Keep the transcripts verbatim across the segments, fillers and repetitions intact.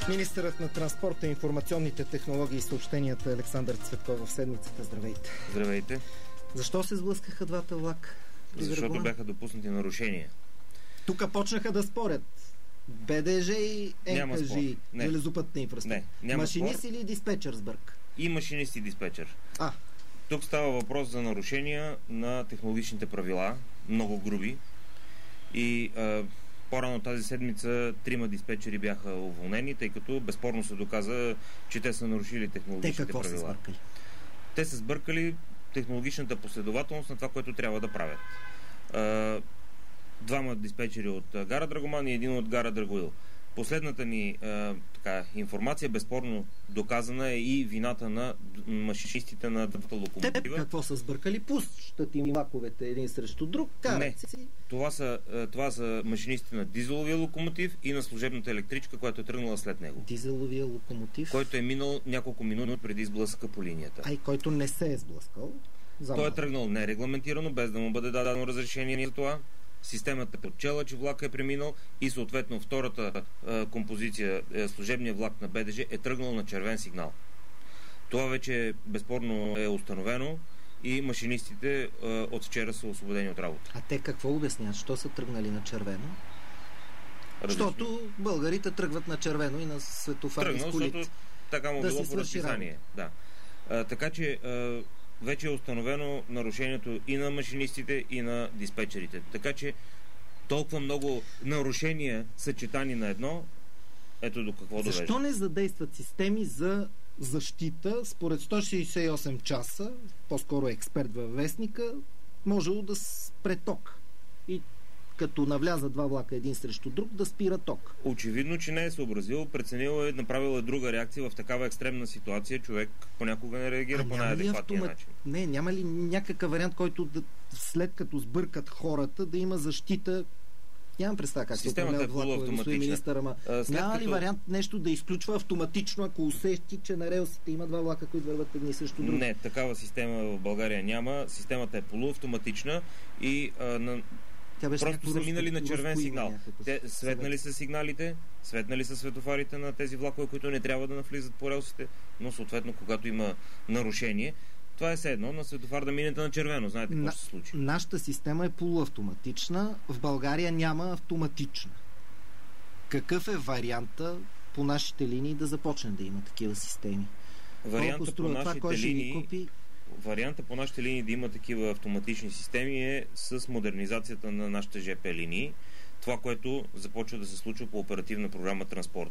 Министърът на транспорта, информационните технологии и съобщенията Александър Цветков в седмицата. Здравейте. Здравейте. Защо се сблъскаха двата влака? Защото бяха допуснати нарушения. Тук почнаха да спорят. БДЖ и НКЖ, железопътна инфраструктура. Машинист или диспетчер сбърк? И машинист и диспетчер. А. Тук става въпрос за нарушения на технологичните правила, много груби. И а, по-рано тази седмица трима диспетчери бяха уволнени, тъй като безспорно се доказа, че те са нарушили технологичните правила. Те какво са сбъркали? Те са сбъркали технологичната последователност на това, което трябва да правят. А, двама диспетчери от гара Драгоман и един от гара Драгоил. Последната ни а, така, информация, безспорно доказана е и вината на машинистите на двата локомотива. Те какво са сбъркали? Пущат им влаковете един срещу друг, карат си. Не, това са, това са машинистите на дизеловия локомотив и на служебната електричка, която е тръгнала след него. Дизеловия локомотив? Който е минал няколко минути преди сблъсъка по линията. А и който не се е сблъскал? Той е тръгнал нерегламентирано, без да му бъде дадено разрешение за това. Системата е отчела, че влака е преминал и съответно втората е, композиция, е, служебния влак на БДЖ е тръгнал на червен сигнал. Това вече безспорно е установено и машинистите е, от вчера са освободени от работа. А те какво обяснят? Що са тръгнали на червено? Различно. Защото българите тръгват на червено и на светофари с колите. Защото така му да било по разписание. Да. А, така че а, вече е установено нарушението и на машинистите, и на диспетчерите. Така че толкова много нарушения съчетани на едно, ето до какво довежда. Защо не задействат системи за защита? Според сто шейсет и осем часа, по-скоро експерт във вестника, можело да спре ток. И като навляза два влака един срещу друг, да спира ток. Очевидно, че не е съобразил, преценил е, направил е друга реакция в такава екстремна ситуация. Човек понякога не реагира а по най-адекватния автомат... начин. Не, няма ли някакъв вариант, който да, след като сбъркат хората, да има защита? Нямам представа как системата се е полуавтоматична. Министър, ама няма ли като... вариант нещо да изключва автоматично, ако усети, че на релсите има два влака, които върват едни срещу други? Не, такава система в България няма. Системата е полуавтоматична и а, на... просто са минали на червен сигнал. Те светнали са сигналите, светнали са светофарите на тези влакове, които не трябва да навлизат по релсите, но съответно, когато има нарушение, това е все едно на светофар да минете на червено. Знаете какво на, ще се случи. Нашата система е полуавтоматична, в България няма автоматична. Какъв е варианта по нашите линии да започне да има такива системи? Варианта по нашите това, линии... Купи... Варианта по нашите линии да има такива автоматични системи е с модернизацията на нашите ЖП линии. Това, което започва да се случва по оперативна програма Транспорт.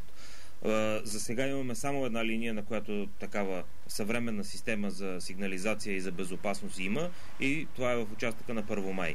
За сега имаме само една линия, на която такава съвременна система за сигнализация и за безопасност има, и това е в участъка на Първомай.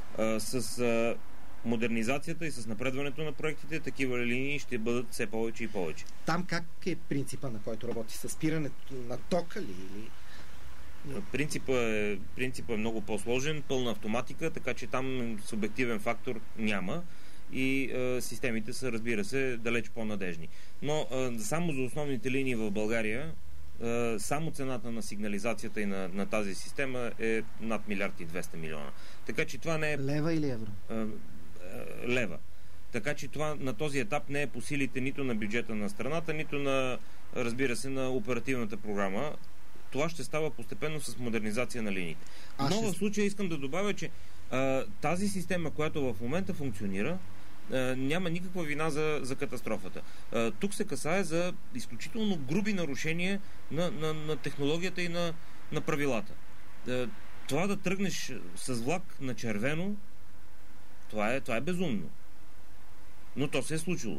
С модернизацията и с напредването на проектите, такива линии ще бъдат все повече и повече. Там как е принципа, на който работи? Със спирането на тока ли? Или... Принципът е, принципът е много по-сложен, пълна автоматика, така че там субективен фактор няма и е, системите са, разбира се, далеч по-надежни. Но е, само за основните линии в България, е, само цената на сигнализацията и на, на тази система е над милиард и двеста милиона. Така че това не е... Лева или евро? Е, е, лева. Така че това на този етап не е по силите нито на бюджета на страната, нито на, разбира се, на оперативната програма. Това ще става постепенно с модернизация на линиите. Но ще... в случая искам да добавя, че а, тази система, която в момента функционира, а, няма никаква вина за, за катастрофата. А, тук се касае за изключително груби нарушения на, на, на технологията и на, на правилата. А, това да тръгнеш с влак на червено, това е, това е безумно. Но то се е случило.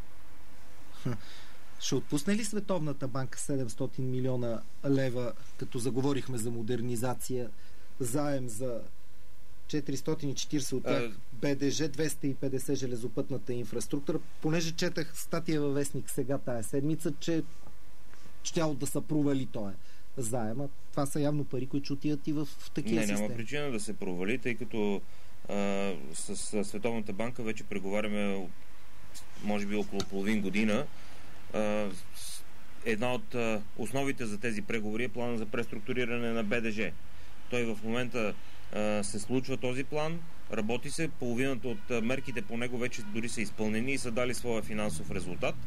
Ще отпусне ли Световната банка седемстотин милиона лева, като заговорихме за модернизация, заем за четиристотин и четирийсет от тях БДЖ, двеста и петдесет железопътната инфраструктура? Понеже четах статия във вестник сега тая седмица, че щяло да са провали този заема. Това са явно пари, които ще отидат и в, в такива системи. Не, няма системи. причина да се провали, тъй като а, с, с Световната банка вече преговаряме може би около половин година. Uh, една от uh, основите за тези преговори е плана за преструктуриране на БДЖ. Той в момента uh, се случва този план, работи се, половината от uh, мерките по него вече дори са изпълнени и са дали своя финансов резултат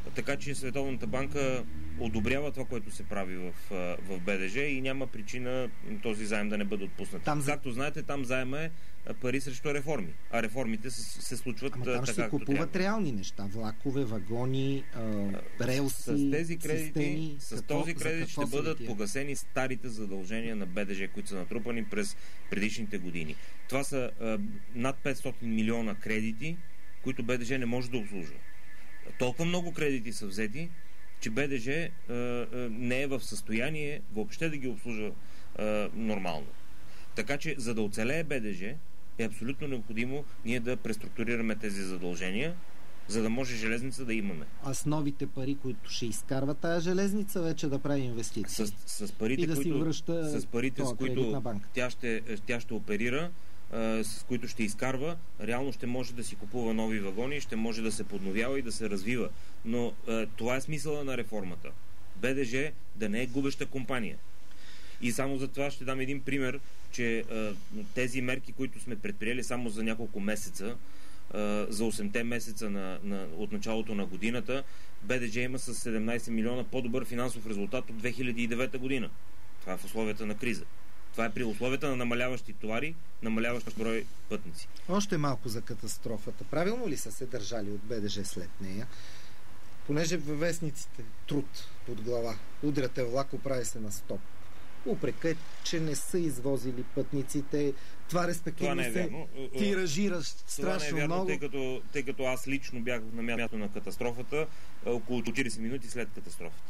Така че Световната банка одобрява това, което се прави в, в БДЖ и няма причина този заем да не бъде отпуснат. Там, както знаете, там заема е пари срещу реформи. А реформите се, се случват Ама там така, ще купуват трябва. Реални неща. Влакове, вагони, а, релси, с тези кредити, системи. С какво, този кредит ще бъдат тия? погасени старите задължения на БДЖ, които са натрупани през предишните години. Това са а, над петстотин милиона кредити, които БДЖ не може да обслужва. Толкова много кредити са взети, че БДЖ а, а, не е в състояние въобще да ги обслужва а, нормално. Така че, за да оцелее БДЖ, е абсолютно необходимо ние да преструктурираме тези задължения, за да може железница да имаме. А с новите пари, които ще изкарва тая железница, вече да прави инвестиции. С, с парите, и да които, си връща с, парите, с които тя ще, тя ще оперира, а, с които ще изкарва, реално ще може да си купува нови вагони, ще може да се подновява и да се развива. Но а, това е смисъла на реформата. БДЖ да не е губеща компания. И само за това ще дам един пример, че а, тези мерки, които сме предприели само за няколко месеца, а, за осемте месеца на, на, от началото на годината, БДЖ има с седемнайсет милиона по-добър финансов резултат от две хиляди и девета година. Това е в условията на криза. Това е при условията на намаляващи товари, намаляващ брой пътници. Още малко за катастрофата. Правилно ли са се държали от БДЖ след нея? Понеже във вестниците труд под глава. Удряте влак, оправи се на стоп. Упрека е, че не са извозили пътниците. Това респективно това е се тиражира страшно това не е вярно, много. Тъй като, тъй като аз лично бях на място на катастрофата около четирийсет минути след катастрофата.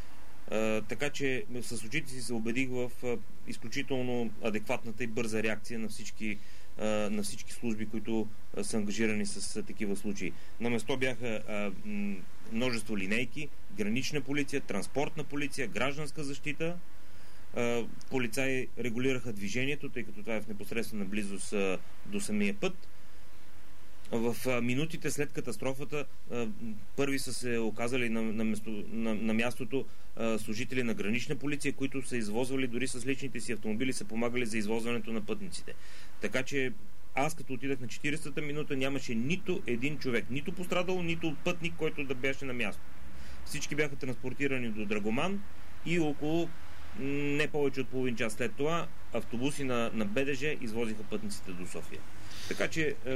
А, така че с очите си се убедих в а, изключително адекватната и бърза реакция на всички, а, на всички служби, които а, са ангажирани с а, такива случаи. На место бяха а, м, множество линейки, гранична полиция, транспортна полиция, гражданска защита. Uh, полицаи регулираха движението, тъй като това е в непосредствена близост uh, до самия път. В uh, минутите след катастрофата uh, първи са се оказали на, на, место, на, на мястото uh, служители на гранична полиция, които са извозвали дори с личните си автомобили, са помагали за извозването на пътниците. Така че аз като отидах на четирийсета минута, нямаше нито един човек, нито пострадал, нито пътник, който да беше на място. Всички бяха транспортирани до Драгоман и около не повече от половин час след това автобуси на, на БДЖ извозиха пътниците до София. Така че е,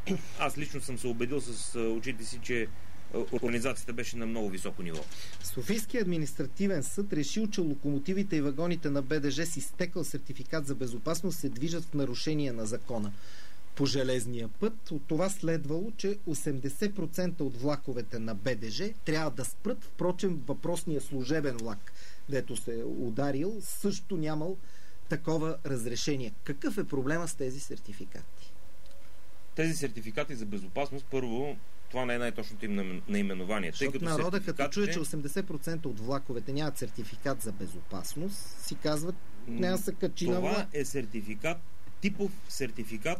аз лично съм се убедил с е, очите си, че е, организацията беше на много високо ниво. Софийският административен съд решил, че локомотивите и вагоните на БДЖ с изтекъл сертификат за безопасност се движат в нарушение на закона по железния път. От това следвало, че осемдесет процента от влаковете на БДЖ трябва да спрат. Впрочем, въпросния служебен влак, дето се е ударил, също нямал такова разрешение. Какъв е проблема с тези сертификати? Тези сертификати за безопасност, първо, това не е най-точното им наименование. Защото тъй като народа, сертификатите... като чуе, че осемдесет процента от влаковете нямат сертификат за безопасност, си казват, няма да се качи на влак. Това е сертификат, типов сертификат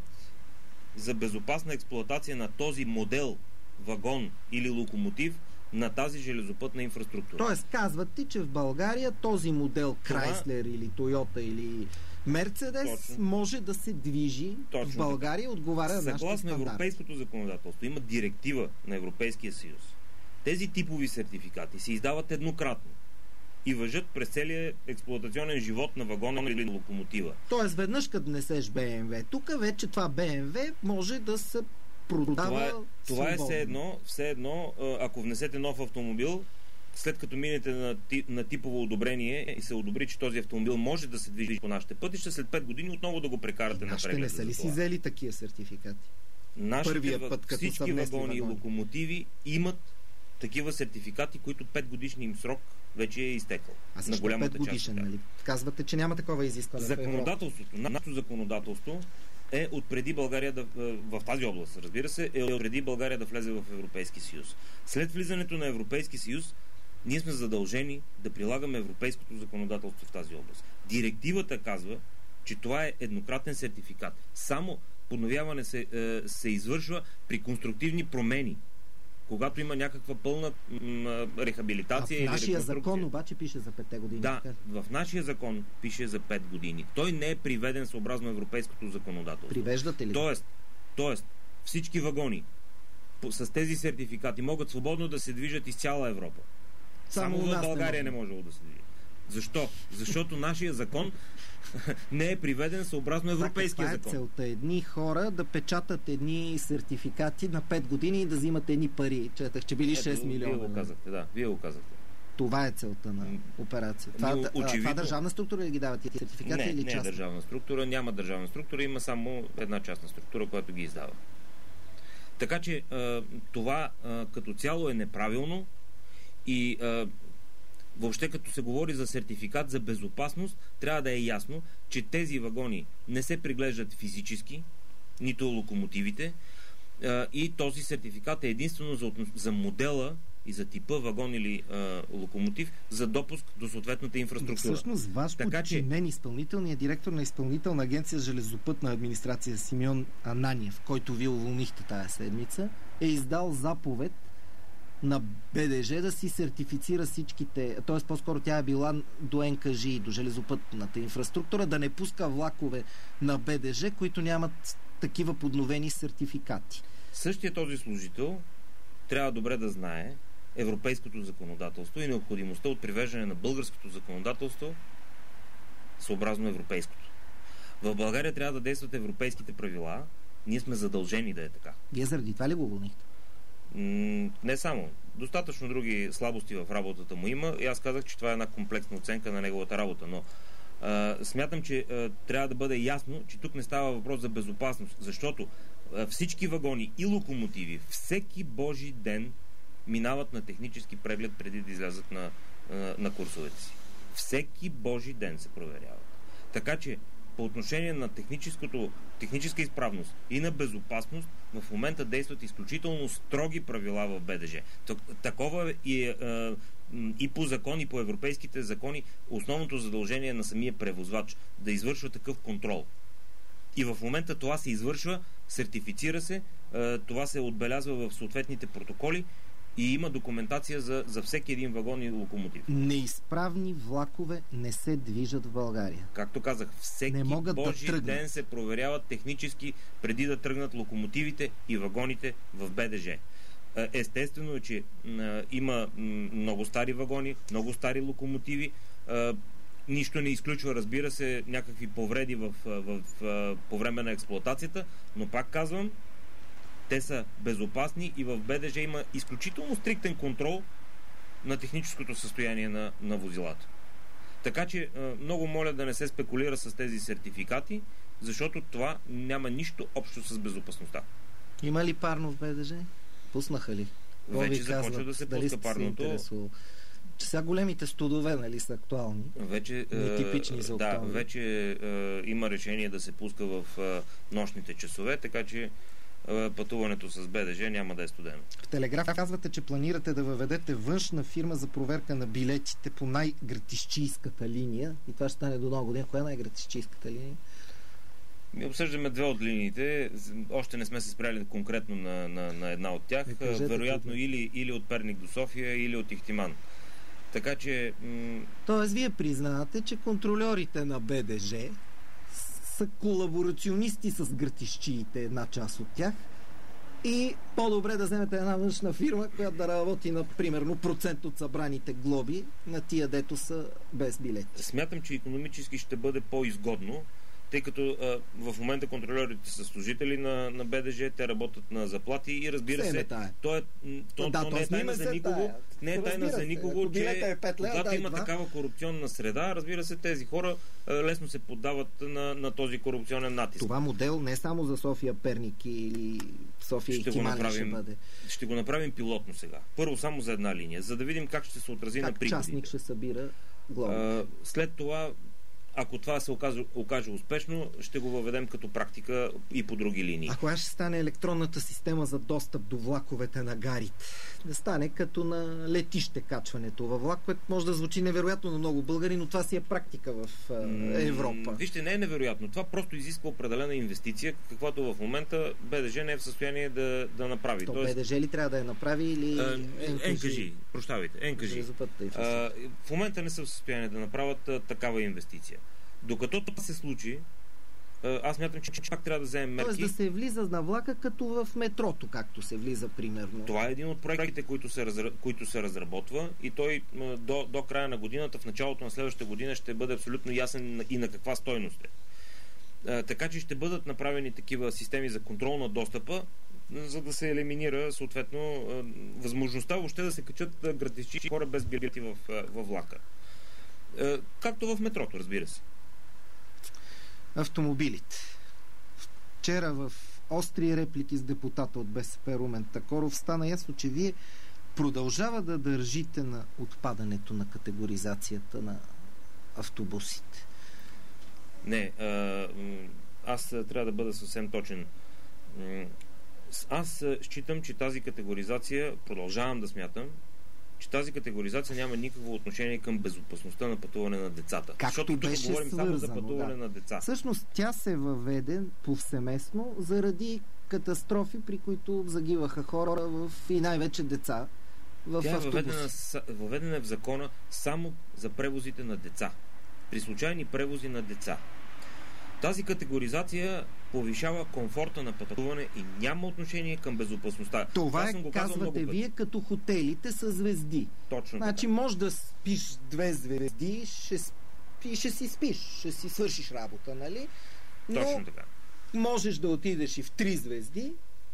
за безопасна експлоатация на този модел вагон или локомотив на тази железопътна инфраструктура. Тоест, казват ти, че в България този модел Крайслер това... или Тойота или Мерцедес Точно. може да се движи Точно. в България, отговаря на нашите стандарти. Съгласно европейското законодателство, има директива на Европейския съюз. Тези типови сертификати се издават еднократно и важат през целия експлоатационен живот на вагона или локомотива. Тоест, веднъж като внесеш БМВ, тук вече това БМВ може да се продава Това е, това е все едно, все едно, ако внесете нов автомобил, след като минете на, на типово одобрение и се одобри, че този автомобил може да се движи по нашите пътища, след пет години отново да го прекарате на преглед. Не са ли си взели такива сертификати? Нашите, Първия път, като всички вагони и локомотиви имат такива сертификати, които пет годишни им срок вече е изтекал. А също на пет годишен, нали? Казвате, че няма такова изискване. Законодателството, нашето законодателство е от преди България да, в тази област, разбира се, е от преди България да влезе в Европейски съюз. След влизането на Европейски съюз, ние сме задължени да прилагаме европейското законодателство в тази област. Директивата казва, че това е еднократен сертификат. Само подновяване се, се извършва при конструктивни промени, когато има някаква пълна м, рехабилитация или реконструкция. В нашия закон обаче пише за пет години. Да, в нашия закон пише за пет години. Той не е приведен съобразно европейското законодателство. Привеждате ли? Тоест, тоест всички вагони с тези сертификати могат свободно да се движат из цяла Европа. Само, Само в България не, не можело да се движи. Защо? Защото нашия закон не е приведен съобразно европейския закон. Това е целта. Едни хора да печатат едни сертификати на пет години и да взимат едни пари. Четах, че били шест милиона. Вие го казахте, да. Вие го казахте. Това е целта на операция. Това, Но, очевидно, това държавна структура ли ги дават тези сертификати не, или не частна? Не е държавна структура, няма държавна структура, има само една частна структура, която ги издава. Така че това като цяло е неправилно и въобще като се говори за сертификат за безопасност, трябва да е ясно, че тези вагони не се приглеждат физически, нито локомотивите, и този сертификат е единствено за, за модела и за типа вагон или а, локомотив за допуск до съответната инфраструктура. Всъщност, ваш подчинен, че... изпълнителният директор на изпълнителна агенция Железопътна администрация Симеон Ананиев, който ви уволнихте тая седмица, е издал заповед на БДЖ да си сертифицира всичките, т.е. по-скоро тя е била до НКЖИ, до железопътната инфраструктура, да не пуска влакове на БДЖ, които нямат такива подновени сертификати. Същия този служител трябва добре да знае европейското законодателство и необходимостта от привеждане на българското законодателство съобразно европейското. В България трябва да действат европейските правила. Ние сме задължени да е така. Вие заради това ли го уволнихте? Не само. Достатъчно други слабости в работата му има и аз казах, че това е една комплексна оценка на неговата работа, но а, смятам, че а, трябва да бъде ясно, че тук не става въпрос за безопасност, защото а, всички вагони и локомотиви всеки божи ден минават на технически преглед преди да излязат на, на, на курсовете си. Всеки божи ден се проверяват. Така че по отношение на техническото, техническа изправност и на безопасност, в момента действат изключително строги правила в БДЖ. Такова и, е, и по закон, и по европейските закони основното задължение на самия превозвач да извършва такъв контрол. И в момента това се извършва, сертифицира се, това се отбелязва в съответните протоколи и има документация за, за всеки един вагон и локомотив. Неизправни влакове не се движат в България. Както казах, всеки божи да ден се проверяват технически преди да тръгнат локомотивите и вагоните в БДЖ. Естествено е, че а, има много стари вагони, много стари локомотиви. А, нищо не изключва, разбира се, някакви повреди в, в, в, по време на експлоатацията, но пак казвам, те са безопасни и в БДЖ има изключително стриктен контрол на техническото състояние на, на возилата. Така че много моля да не се спекулира с тези сертификати, защото това няма нищо общо с безопасността. Има ли парно в БДЖ? Пуснаха ли? Вече започва да се пуска парното. Че сега големите студове, нали, са актуални. Вече, нетипични за октуални. Да, вече е, има решение да се пуска в е, нощните часове, така че пътуването с БДЖ няма да е студено. В Телеграф казвате, че планирате да въведете външна фирма за проверка на билетите по най-гратищийската линия. И това ще стане до много година. Коя е най-гратищийската линия? Ми обсъждаме две от линиите. Още не сме се спряли конкретно на, на, на една от тях. Кажете, вероятно или, или от Перник до София, или от Ихтиман. Така че... М- Тоест, вие признавате, че контрольорите на БДЖ са колаборационисти с гратищиите, една част от тях, и по-добре да вземете една външна фирма, която да работи на примерно процент от събраните глоби на тия, дето са без билети. Смятам, че икономически ще бъде по-изгодно, тъй като а, в момента контролерите са служители на, на БДЖ, те работят на заплати и разбира се, то, е, то, да, то не е тайна за никого, не е тайна за никого, че е пет лева, когато да, има такава корупционна среда, разбира се, тези хора а, лесно се поддават на, на този корупционен натиск. Това модел не е само за София, Перник или София ще и Тиман направим, ще бъде. Ще го направим пилотно сега. Първо само за една линия, за да видим как ще се отрази как на приходите. Как частник ще събира глоби. След това, ако това се окаже, окаже успешно, ще го въведем като практика и по други линии. А кога ще стане електронната система за достъп до влаковете на гарите? Да стане като на летище качването във влак, което може да звучи невероятно на много българи, но това си е практика в Европа. Вижте, не е невероятно. Това просто изисква определена инвестиция, каквото в момента БДЖ не е в състояние да, да направи. То Тоест, БДЖ ли трябва да я направи или НКЖ? Прощавайте, НКЖ. В момента не са в състояние да направят а, такава инвестиция. Докато това се случи, аз мятам, че, че пак трябва да вземем мерки. Тоест да се влиза на влака като в метрото, както се влиза примерно. Това е един от проектите, които се, разра... които се разработва и той до, до края на годината, в началото на следващата година ще бъде абсолютно ясен и на каква стойност е. Така че ще бъдат направени такива системи за контрол на достъпа, за да се елиминира съответно възможността въобще да се качат гратисчи хора без билети в, в влака. Както в метрото, разбира се. Автомобилите. Вчера в остри реплики с депутата от БСП Румен Такоров стана ясно, че вие продължава да държите на отпадането на категоризацията на автобусите. Не, аз трябва да бъда съвсем точен. Аз считам, че тази категоризация, продължавам да смятам, че тази категоризация няма никакво отношение към безопасността на пътуване на децата. Както Защото беше тук говорим свързано, само за пътуване да. на деца. Всъщност тя се въведе повсеместно заради катастрофи, при които загиваха хора в, и най-вече деца в тя е автобуси. въведена, въведена е в закона само за превозите на деца. При случайни превози на деца. Тази категоризация повишава комфорта на пътуване и няма отношение към безопасността. Това е, казвате вие, като хотелите с звезди. Точно значи така. Може да спиш две звезди, ще, спи, ще си спиш, ще си свършиш работа, нали? Но Точно така. Можеш да отидеш и в три звезди,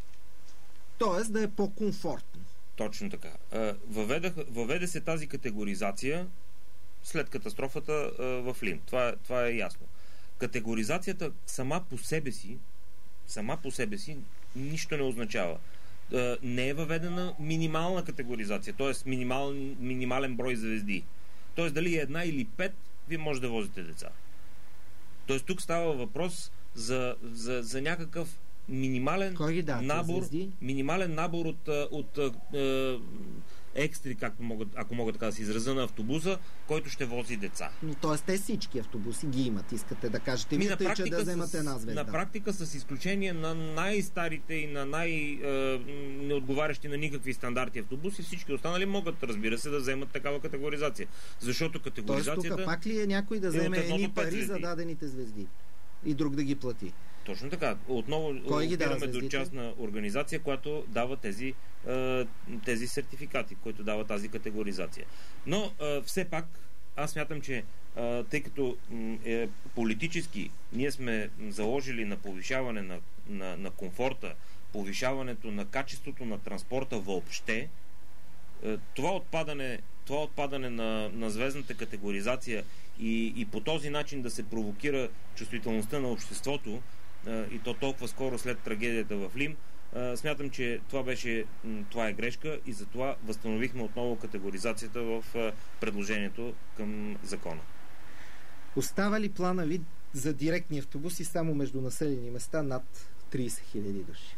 т.е. да е по-комфортно. Точно така. Въведах, въведе се тази категоризация след катастрофата в Лим. Това, това е ясно. Категоризацията сама по себе си сама по себе си нищо не означава. Не е въведена минимална категоризация, т.е. минимал, минимален брой звезди. Т.е. дали е една или пет, вие може да возите деца. Т.е. тук става въпрос за, за, за някакъв минимален набор, минимален набор от, от, от е, екстри, както могат, ако мога така да се изразя, на автобуса, който ще вози деца. Но т.е. те всички автобуси ги имат, искате да кажете. Ми, тъй, че да вземат една звезда. На практика, с изключение на най-старите и на най-неотговарящи на никакви стандарти автобуси, всички останали могат, разбира се, да вземат такава категоризация. Защото категоризацията... Тоест тук пак ли е някой да вземе едни пари за дадените звезди и друг да ги плати? Точно така. Отново опираме до частна организация, която дава тези, тези сертификати, които дава тази категоризация. Но все пак, аз смятам, че тъй като е, политически ние сме заложили на повишаване на, на, на комфорта, повишаването на качеството на транспорта въобще, това отпадане, това отпадане на, на звездната категоризация и, и по този начин да се провокира чувствителността на обществото, и то толкова скоро след трагедията в Лим, смятам, че това беше, това е грешка и затова възстановихме отново категоризацията в предложението към закона. Остава ли плана ви за директни автобуси само между населени места над трийсет хиляди души?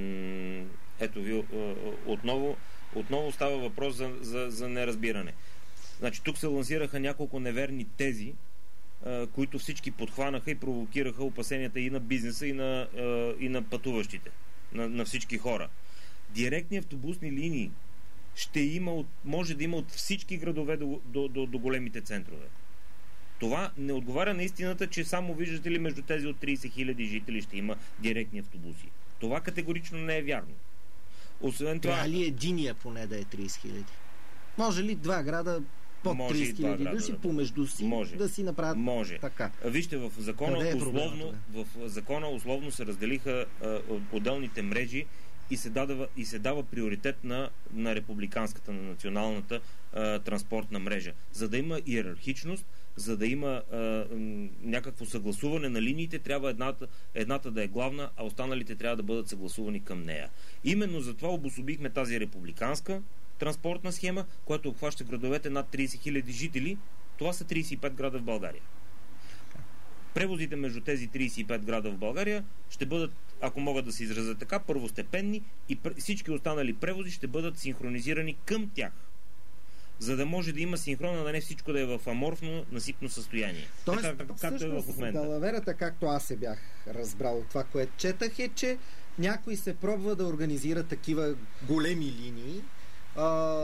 Ето ви, отново, отново става въпрос за, за, за неразбиране. Значи, тук се лансираха няколко неверни тези, които всички подхванаха и провокираха опасенията и на бизнеса, и на, и на пътуващите, на, на всички хора. Директни автобусни линии ще има, от, може да има от всички градове до, до, до, до големите центрове. Това не отговаря на истината, че само, виждате ли, между тези от трийсет хиляди жители ще има директни автобуси. Това категорично не е вярно. Освен това... Трябва ли единия поне да е трийсет хиляди? Може ли два града под трийсет хиляди души да помежду си може. Да си направят може. Така? Вижте, в закона, е условно, в закона условно се разделиха а, отделните мрежи и се, дава, и се дава приоритет на, на републиканската, на националната а, транспортна мрежа. За да има иерархичност, за да има а, м, някакво съгласуване на линиите, трябва едната, едната да е главна, а останалите трябва да бъдат съгласувани към нея. Именно затова обособихме тази републиканска транспортна схема, която обхваща градовете над трийсет хиляди жители. Това са трийсет и пет града в България. Превозите между тези трийсет и пет града в България ще бъдат, ако могат да се изразят така, първостепенни и всички останали превози ще бъдат синхронизирани към тях. За да може да има синхрона, да не всичко да е в аморфно, насипно състояние. Тоест, така, как, както е в момента. Далаверата, както аз се бях разбрал това, което четах, е, че някой се пробва да организира такива големи линии, а,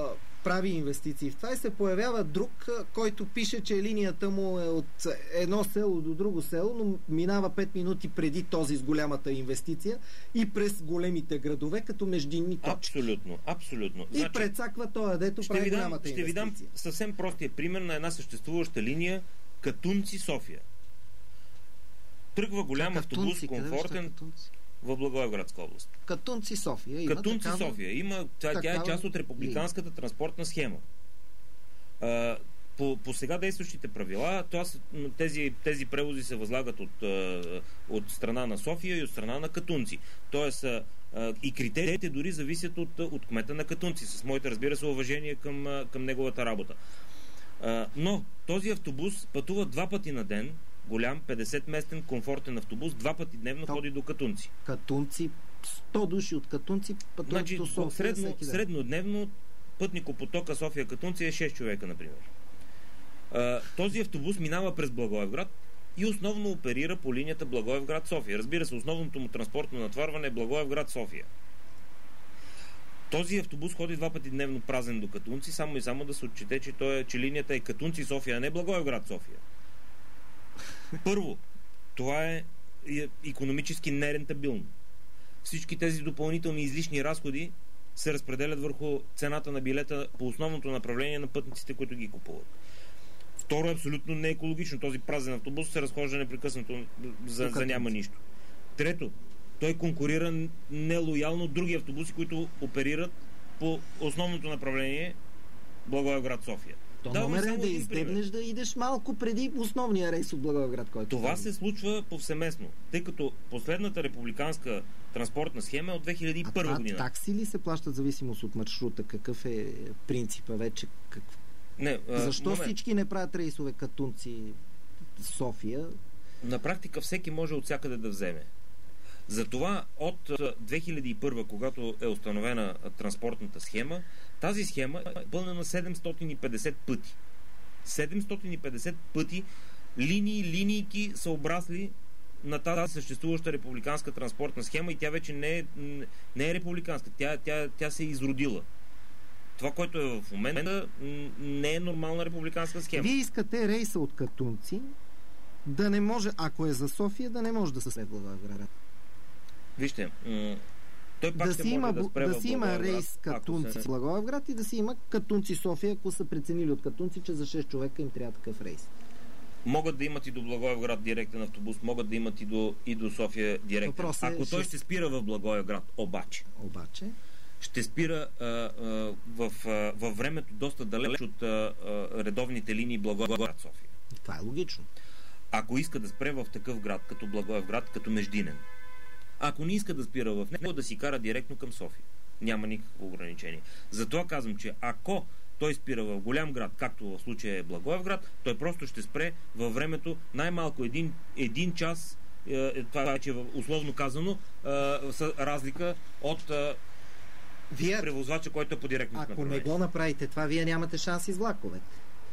прави инвестиции в това и се появява друг, който пише, че линията му е от едно село до друго село, но минава пет минути преди този с голямата инвестиция и през големите градове, като междинни точки. Абсолютно, абсолютно. И значи, прецаква този, дето прави дам, голямата ще инвестиция. Ще ви дам съвсем простия пример на една съществуваща линия Катунци-София. Тръгва голям автобус, комфортен, в Благоевградска област. Катунци София. Има Катунци такава, София. Има, тя, тя е част от републиканската линия. Транспортна схема. А, по, по сега действащите правила, тези, тези превози се възлагат от, от страна на София и от страна на Катунци. Тоест и критериите дори зависят от, от кмета на Катунци. С моите, разбира се, уважение към, към неговата работа. А, но този автобус пътува два пъти на ден, голям, петдесетместен, комфортен автобус, два пъти дневно ходи до Катунци. Катунци, сто души от Катунци пътуват значи, до София. Средно, среднодневно пътникопотока София-Катунци е шест човека, например. А, този автобус минава през Благоевград и основно оперира по линията Благоевград-София. Разбира се, основното му транспортно натварване е Благоевград-София. Този автобус ходи два пъти дневно празен до Катунци, само и само да се отчете, че, той е, че линията е Катунци-София, а не Благоевград-София. Първо, това е икономически нерентабилно. Всички тези допълнителни излишни разходи се разпределят върху цената на билета по основното направление на пътниците, които ги купуват. Второ, абсолютно не екологично. Този празен автобус се разхожда непрекъснато за, за няма нищо. Трето, той конкурира нелоялно други автобуси, които оперират по основното направление Благоевград-София. То номер е да издебнеш да идеш малко преди основния рейс от Благоевград, който... Това прави. Се случва повсеместно, тъй като последната републиканска транспортна схема е от две хиляди и първа а, година. А такси ли се плащат зависимост от маршрута? Какъв е принципа вече? Как... Не, а, Защо момент. Всички не правят рейсове Катунци София? На практика всеки може от всякъде да вземе. Затова от две хиляди и първа, когато е установена транспортната схема, тази схема е пълнена седемстотин и петдесет пъти. седемстотин и петдесет пъти линии, линийки са обрасли на тази съществуваща републиканска транспортна схема и тя вече не е, не е републиканска. Тя, тя, тя се е изродила. Това, което е в момента, не е нормална републиканска схема. Вие искате рейса от Катунци да не може, ако е за София, да не може да се след Благоевград. Вижте, м- той пак да ще си може има, да спре да си има рейс Катунци се... Благоевград и да си има Катунци София, ако са преценили от Катунци, че за шест човека им трябва такъв рейс. Могат да имат и до Благоевград директен автобус, могат да имат и до, и до София директен. Е, ако той ще... ще спира в Благоевград, обаче, обаче? ще спира а, а, в, а, във времето доста далеч от а, а, редовните линии Благоевград-София. Това е логично. Ако иска да спре в такъв град, като Благоевград, като междинен, ако не иска да спира в него, да си кара директно към София. Няма никакво ограничение. Затова казвам, че ако той спира в голям град, както в случая е Благоевград, той просто ще спре във времето най-малко един, един час, е, това вече е условно казано, е, с разлика от е, вие, превозвача, който е по директно направление. Ако не го направите това, вие нямате шанс из влаковете.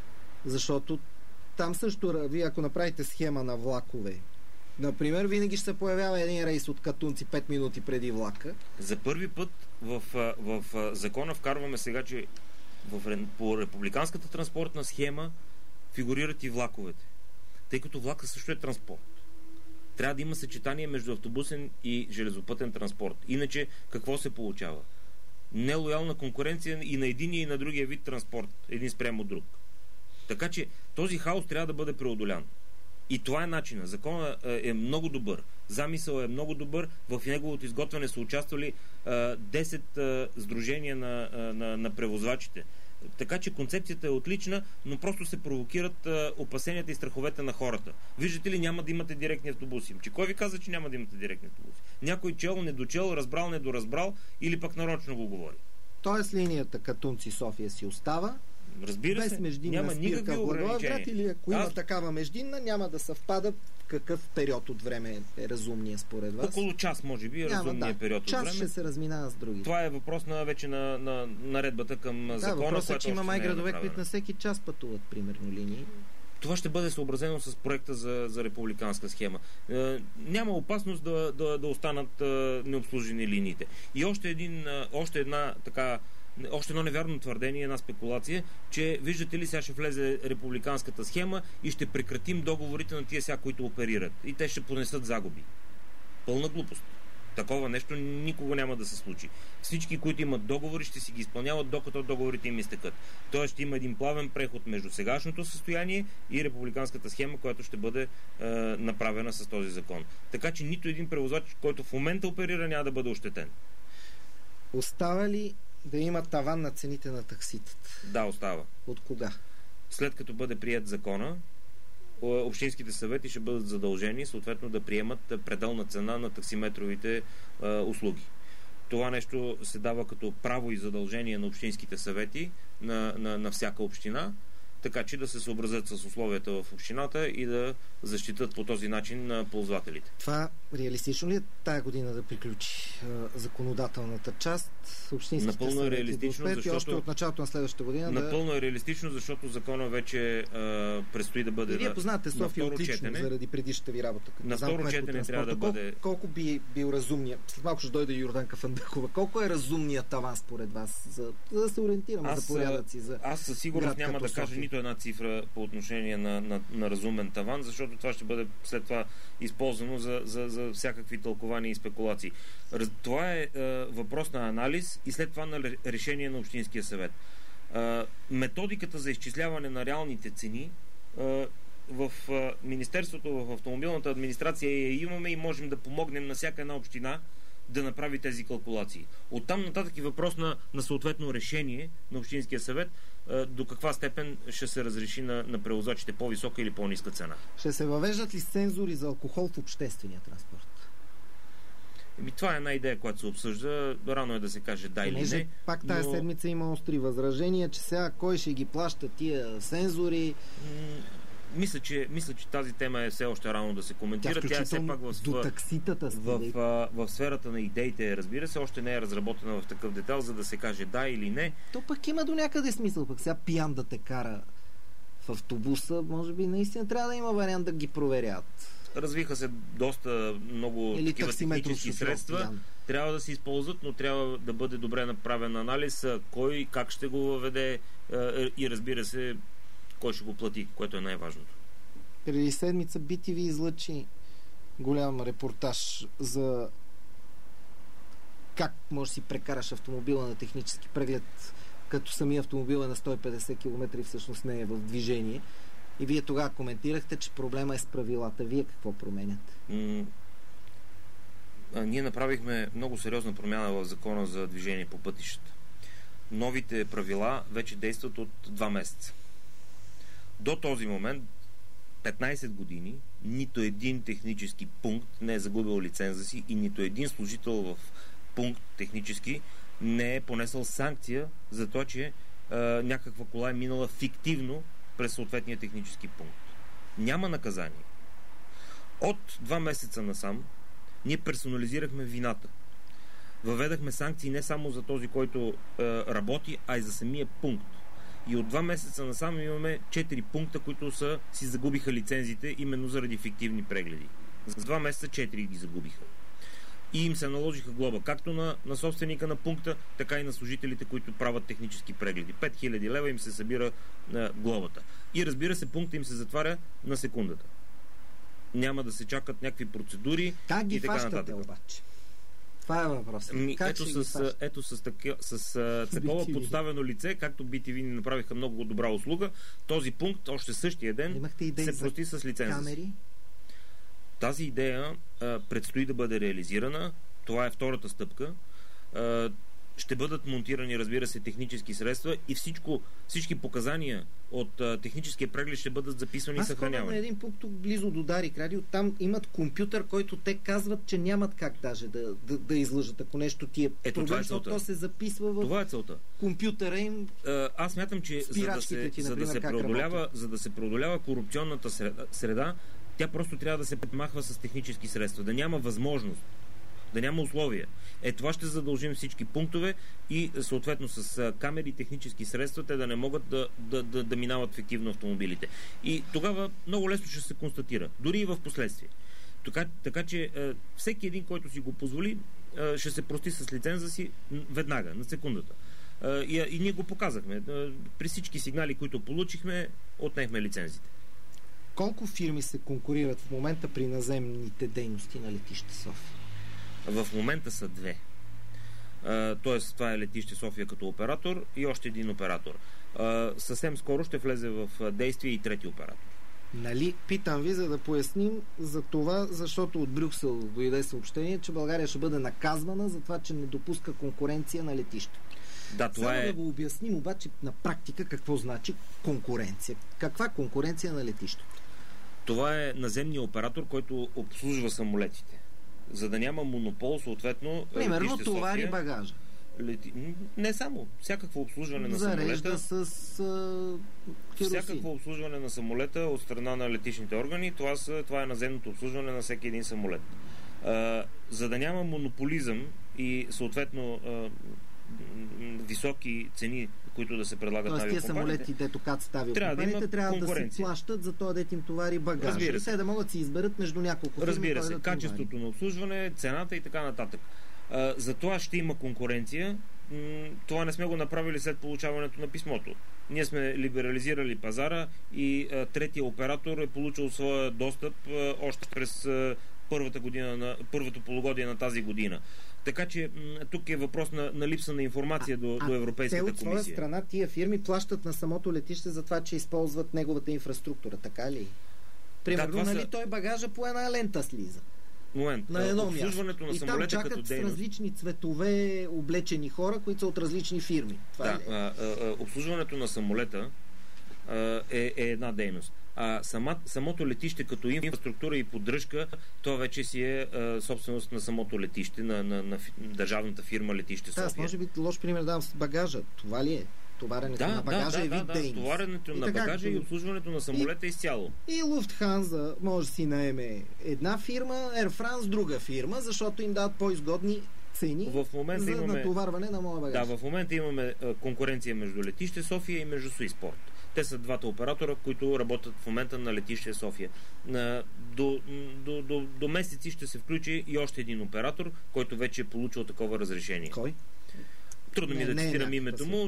Защото там също, вие ако направите схема на влакове, например, винаги ще се появява един рейс от Катунци пет минути преди влака. За първи път в, в, в закона вкарваме сега, че в, по републиканската транспортна схема фигурират и влаковете. Тъй като влака също е транспорт. Трябва да има съчетание между автобусен и железопътен транспорт. Иначе какво се получава? Нелоялна конкуренция и на единия и на другия вид транспорт. Един спрямо друг. Така че този хаос трябва да бъде преодолян. И това е начина. Законът е много добър. Замисъл е много добър. В неговото изготвяне са участвали десет сдружения на, на, на превозвачите. Така че концепцията е отлична, но просто се провокират опасенията и страховете на хората. Виждате ли, няма да имате директни автобуси. Че кой ви каза, че няма да имате директни автобуси? Някой чел, недочел, разбрал, недоразбрал или пък нарочно го говори. Тоест линията Катунци София си остава. Разбира без се, междинна няма спирка в Благоевград, или ако има Аз... такава междинна, няма да съвпада в какъв период от време е разумния според вас? Около час, може би, е няма, разумния да. период час от време. Час ще се разминава с други. Това е въпрос на вече на, на наредбата към да, закона. Въпросът е, че има май градове, които е на всеки час пътуват, примерно, линии. Това ще бъде съобразено с проекта за, за републиканска схема. Е, няма опасност да, да, да останат е, необслужени линиите. И още, един, е, още една така още едно невярно твърдение, една спекулация, че виждате ли, сега ще влезе републиканската схема и ще прекратим договорите на тия сега, които оперират. И те ще понесат загуби. Пълна глупост. Такова нещо никога няма да се случи. Всички, които имат договори, ще си ги изпълняват, докато договорите им изтекат. Тоест ще има един плавен преход между сегашното състояние и републиканската схема, която ще бъде е, направена с този закон. Така че нито един превозвач, който в момента оперира, няма да бъде ощетен. Остава ли да има таван на цените на такситата? Да, остава. От кога? След като бъде приет закона, общинските съвети ще бъдат задължени съответно да приемат пределна цена на таксиметровите е, услуги. Това нещо се дава като право и задължение на общинските съвети на, на, на всяка община, така че да се съобразят с условията в общината и да защитат по този начин на ползвателите. Това реалистично ли е тая година да приключи е, законодателната част? Общинските напълно съвети е реалистично, да защото... още от началото на следващата година Напълно да... е реалистично, защото закона вече е, предстои да бъде. И вие на, познате София отлично четене, заради предишната ви работа. На второ четене трябва да бъде... Колко, колко би бил разумният? След малко ще дойде Йорданка Фандъкова. Колко е разумният таван според вас? За, за да се ориентираме аз, за порядъци. За аз със сигурност няма да кажа нито една цифра по отношение на, на, на разумен таван, защото това ще бъде след това използвано за, за, за всякакви тълкования и спекулации. Раз, това е, е въпрос на анализ и след това на решение на Общинския съвет. Е, методиката за изчисляване на реалните цени е, в е, Министерството, в автомобилната администрация я имаме и можем да помогнем на всяка една община да направи тези калкулации. Оттам нататък и въпрос на, на съответно решение на Общинския съвет е, до каква степен ще се разреши на, на превозвачите по-висока или по-ниска цена. Ще се въвеждат ли цензури за алкохол в обществения транспорт? Еми, това е една идея, която се обсъжда. Рано е да се каже да или не. Пак тази но... седмица има остри възражения, че сега кой ще ги плаща тия цензури? М- Мисля че, мисля, че тази тема е все още рано да се коментира. Тя, Тя е все пак в, до такситата в, в, в, в сферата на идеите, разбира се, още не е разработена в такъв детайл, за да се каже да или не. То пък има до някъде смисъл. Пък сега пиян да те кара в автобуса, може би наистина трябва да има вариант да ги проверят. Развиха се доста много или такива технически средства. Пиян. Трябва да се използват, но трябва да бъде добре направен анализ кой, как ще го въведе и разбира се кой ще го плати, което е най-важното. Преди седмица Би Ти Ви излъчи голям репортаж за как можеш да си прекараш автомобила на технически преглед, като самия автомобил е на сто и петдесет километра и всъщност не е в движение. И вие тогава коментирахте, че проблема е с правилата. Вие какво променяте? М- а, ние направихме много сериозна промяна в закона за движение по пътищата. Новите правила вече действат от два месеца. До този момент, петнайсет години, нито един технически пункт не е загубил лиценза си и нито един служител в пункт технически не е понесъл санкция за това, че е, някаква кола е минала фиктивно през съответния технически пункт. Няма наказание. От два месеца насам ние персонализирахме вината. Въведахме санкции не само за този, който е, работи, а и за самия пункт. И от два месеца насам имаме четири пункта, които са, си загубиха лицензите именно заради фиктивни прегледи. За два месеца четири ги загубиха. И им се наложиха глоба, както на, на собственика на пункта, така и на служителите, които правят технически прегледи. пет хиляди лева им се събира на глобата. И разбира се, пункта им се затваря на секундата. Няма да се чакат някакви процедури как ги и така фащате, нататък. Обаче? Това е въпросът. Ми, ето, с, ето с, таки, с а, такова подставено лице, както Би Ти Ви ни направиха много добра услуга, този пункт още същия ден се прости с лиценза. Камери? Тази идея а, предстои да бъде реализирана. Това е втората стъпка. А, ще бъдат монтирани, разбира се, технически средства и всичко, всички показания от а, техническия преглед ще бъдат записвани и съхранявани. Аз на един пункт близо до Дарик Радио, там имат компютър, който те казват, че нямат как даже да, да, да излъжат, ако нещо ти е Ето, проблем, е защото се записва в това е целта. Компютъра им. А, аз мятам, че за да се, ти, например, за да се преодолява, за да се преодолява корупционната среда, среда, тя просто трябва да се подмахва с технически средства, да няма възможност, да няма условия. Е, това ще задължим всички пунктове и съответно с камери и технически средства те да не могат да, да, да, да минават фиктивно автомобилите. И тогава много лесно ще се констатира, дори и в последствие. Така, така че е, всеки един, който си го позволи, е, ще се прости с лиценза си веднага, на секундата. И, и ние го показахме. При всички сигнали, които получихме, отнехме лицензите. Колко фирми се конкурират в момента при наземните дейности на летище София? В момента са две. Тоест, това е летище София като оператор и още един оператор. Съвсем скоро ще влезе в действие и трети оператор. Нали, питам ви, за да поясним за това, защото от Брюксел дойде съобщение, че България ще бъде наказвана за това, че не допуска конкуренция на летище. Да, това Само е... да го обясним обаче на практика какво значи конкуренция. Каква конкуренция на летището? Това е наземният оператор, който обслужва самолетите. За да няма монопол, съответно... Примерно товари багажа. Лети... Не само. Всякакво обслужване на Зарежда самолета... с а... керосин. Всякакво обслужване на самолета от страна на летищните органи, това, са, това е наземното обслужване на всеки един самолет. А, за да няма монополизъм и съответно а, високи цени, които да се предлагат на авиокомпаниите. Тоест тия самолети, дето кат стави трябва да, трябва да се плащат за това, дето им товари багажа. Разбира се. Те да могат да си изберат между няколко фирми. Разбира се, да качеството товари. на обслужване, цената и така нататък. А, за това ще има конкуренция. М- това не сме го направили след получаването на писмото. Ние сме либерализирали пазара и а, третия оператор е получил своя достъп а, още през а, първата година на, първото полугодие на тази година. Така че м- тук е въпрос на, на липса на информация а, до, а до Европейската комисия. Те от своя страна тия фирми плащат на самото летище за това, че използват неговата инфраструктура, така ли? Примерно, да, нали са... той багажа по една лента слиза. Момент. На едно обслужването място. на самолета и там чакат като с дейност. различни цветове облечени хора, които са от различни фирми. Това да, е а, а, обслужването на самолета а, е, е една дейност. А сама, самото летище като инфраструктура и поддръжка, това вече си е а, собственост на самото летище, на, на, на държавната фирма Летище София. Да, аз може би лош пример давам с багажа. Това ли е? Товаренето да, на багажа да, е да, вид да, дейност. Товаренето и на така, багажа като... и обслужването на самолета и, изцяло. И Луфтханза може да си наеме една фирма, Air France друга фирма, защото им дават по-изгодни цени в момента за имаме... натоварване на моя багаж. Да, в момента имаме конкуренция между Летище София и между Суиспорт. Те са двата оператора, които работят в момента на Летище София. До, до, до, до месеци ще се включи и още един оператор, който вече е получил такова разрешение. Кой? Трудно ми не, да цитирам е името му.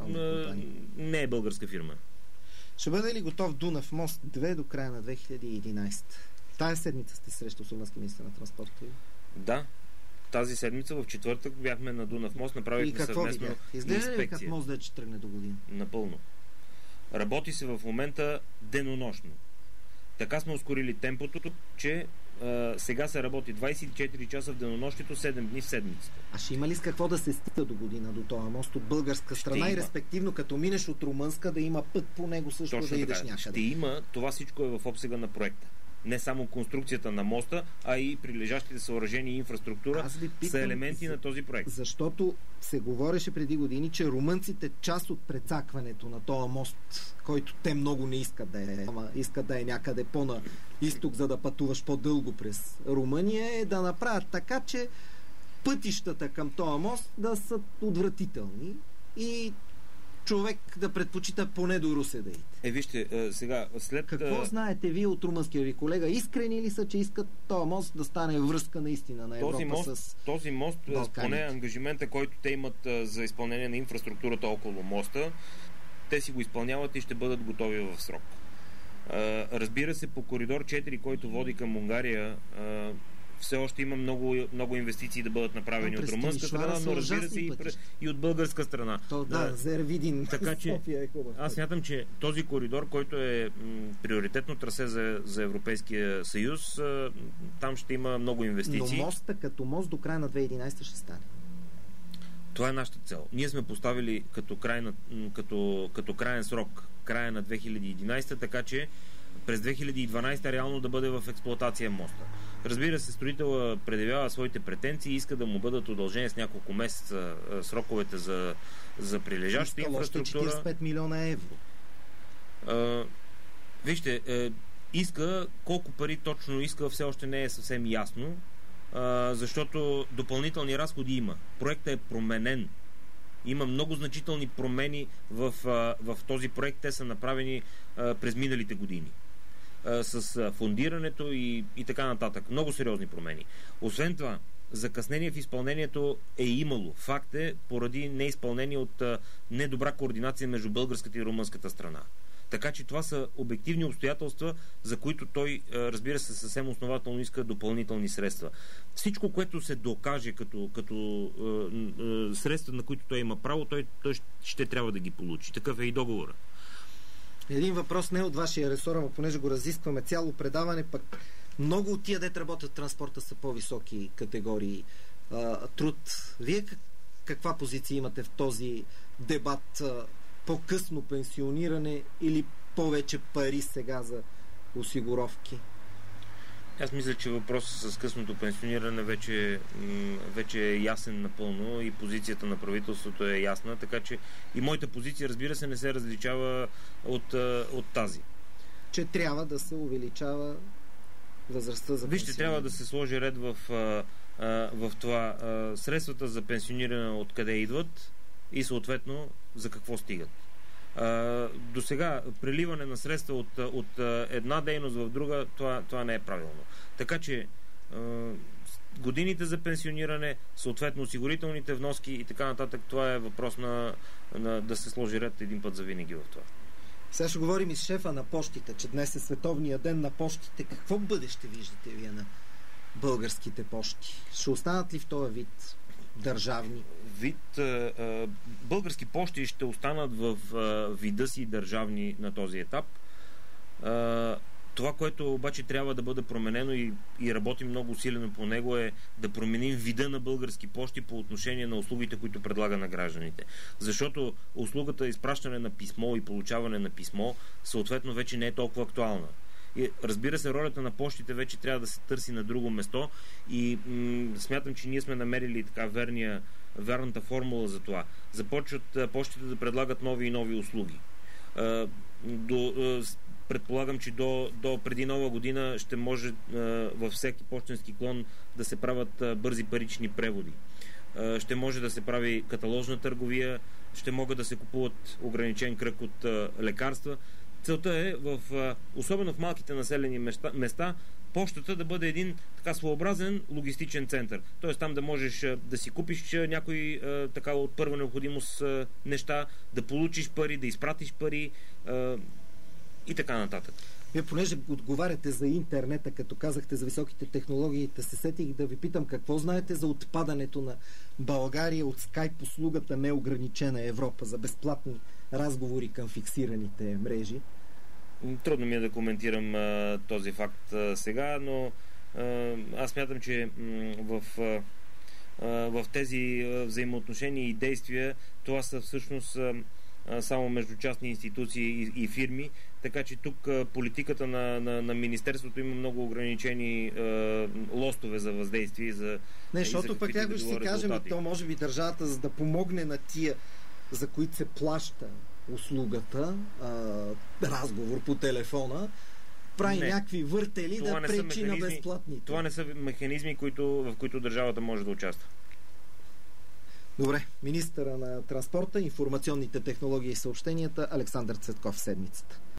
Не е българска фирма. Ще бъде ли готов Дунав мост две до края на две хиляди и единадесета? Тая седмица сте срещу румънски министър на транспорта? Да. Тази седмица в четвъртък бяхме на Дунав мост, направихме съвместно изглежда ли как мост да ще тръгне до година? Напълно. Работи се в момента денонощно. Така сме ускорили темпото, че а, сега се работи двадесет и четири часа в денонощието, седем дни в седмицата. А ще има ли с какво да се стига до година до този мост от българска страна и респективно като минеш от румънска да има път по него също? Точно да идеш някъде? Ще има. Това всичко е в обсега на проекта. Не само конструкцията на моста, а и прилежащите съоръжения и инфраструктура питам, са елементи за... на този проект. Защото се говореше преди години, че румънците част от прецакването на този мост, който те много не искат да е, ама искат да е някъде по-на изток, за да пътуваш по-дълго през Румъния, е да направят така, че пътищата към този мост да са отвратителни и човек да предпочита поне до Русе да иде. Е, вижте, е, сега, след... Какво знаете вие от румънския ви колега? Искрени ли са, че искат този мост да стане връзка наистина на Европа този мост, с Този мост, поне ангажимента, който те имат за изпълнение на инфраструктурата около моста, те си го изпълняват и ще бъдат готови в срок. Разбира се, по коридор четири, който води към Унгария, все още има много, много инвестиции да бъдат направени от румънска страна, но разбира се и, и от българска страна. То, да, да за Видин. Така че е аз смятам, че този коридор, който е м, приоритетно трасе за, за Европейския съюз, а, там ще има много инвестиции. Но моста като мост до края на две хиляди и единадесета ще стане. Това е нашата цел. Ние сме поставили като, крайна, като, като краен срок края на две хиляди и единадесета, така че през две хиляди и дванадесета реално да бъде в експлоатация моста. Разбира се, строителът предявява своите претенции и иска да му бъдат удължени с няколко месеца сроковете за, за прилежащата инфраструктура. четиридесет и пет милиона евро. А, вижте, е, иска, колко пари точно иска, все още не е съвсем ясно, а, защото допълнителни разходи има. Проектът е променен. Има много значителни промени в, в този проект. Те са направени а, през миналите години. А, с фондирането и, и така нататък. Много сериозни промени. Освен това, закъснение в изпълнението е имало. Факт е, поради неизпълнение от а, недобра координация между българската и румънската страна. Така че това са обективни обстоятелства, за които той, разбира се, съвсем основателно иска допълнителни средства. Всичко, което се докаже като, като е, е, средства, на които той има право, той, той ще трябва да ги получи. Такъв е и договора. Един въпрос не от вашия ресор, но понеже го разискваме цяло предаване, пък много от тия, дет работят в транспорта, са по-високи категории а, труд. Вие каква позиция имате в този дебат? По-късно пенсиониране или повече пари сега за осигуровки? Аз мисля, че въпросът с късното пенсиониране вече, вече е ясен напълно и позицията на правителството е ясна, така че и моята позиция, разбира се, не се различава от, от тази. Че трябва да се увеличава възрастта за пенсиониране. Вижте, трябва да се сложи ред в, в това. Средствата за пенсиониране откъде идват и съответно за какво стигат. До сега преливане на средства от, от една дейност в друга, това, това не е правилно. Така че годините за пенсиониране, съответно осигурителните вноски и така нататък, това е въпрос на, на да се сложи ред един път за винаги в това. Сега ще говорим и с шефа на пощите, че днес е Световния ден на пощите. Какво бъдеще виждате вие на българските пощи? Ще останат ли в този вид държавни? Вид български пощи ще останат в вида си държавни на този етап. Това, което обаче трябва да бъде променено и, и работим много усилено по него, е да променим вида на български пощи по отношение на услугите, които предлага на гражданите. Защото услугата изпращане на писмо и получаване на писмо съответно вече не е толкова актуална. И, разбира се, ролята на пощите вече трябва да се търси на друго место и м- смятам, че ние сме намерили така верния, верната формула за това. Започват пощите да предлагат нови и нови услуги. А, до, а, предполагам, че до, до преди нова година ще може а, във всеки пощенски клон да се правят а, бързи парични преводи. А, ще може да се прави каталожна търговия, ще могат да се купуват ограничен кръг от а, лекарства. Целта е, в, особено в малките населени места, места, пощата да бъде един така своеобразен логистичен център. Тоест там да можеш да си купиш някои така от първа необходимост неща, да получиш пари, да изпратиш пари и така нататък. Вие, понеже отговаряте за интернета, като казахте за високите технологии, да се сетих да ви питам какво знаете за отпадането на България от скайп услугата неограничена Европа за безплатни разговори към фиксираните мрежи? Трудно ми е да коментирам а, този факт а, сега, но а, аз смятам, че м, в, а, в тези а, взаимоотношения и действия това са всъщност а, само между частни институции и, и фирми, така че тук а, политиката на, на, на Министерството има много ограничени а, лостове за въздействие. За, Не, защото пък някой ще си кажем, и то може би държавата, за да помогне на тия, за които се плаща услугата, а, разговор по телефона, прави не. някакви въртели това да пречи на безплатните. Това не са механизми, които, в които държавата може да участва. Добре, министъра на транспорта, информационните технологии и съобщенията Александър Цветков в седмицата.